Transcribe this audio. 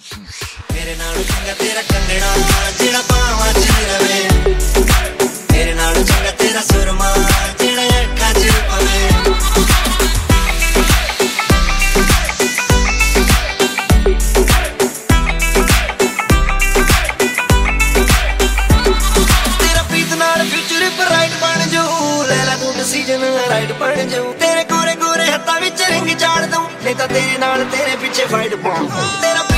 मेरे नाल चंगा तेरा कंगना जेड़ा पावां च रवे, मेरे नाल चंगा तेरा सुरमा जेड़ा अक्खां च पवे। तेरा प्रीत नाल फ्यूचर ब्राइट बन जाऊं, लैला तू डिसीजन राइट बन जाऊं, तेरे गोरे गोरे हत्थां विच रिंग चाड़ दूं, नहीं तां तेरे नाल तेरे पीछे फाइट पाऊं। तेरा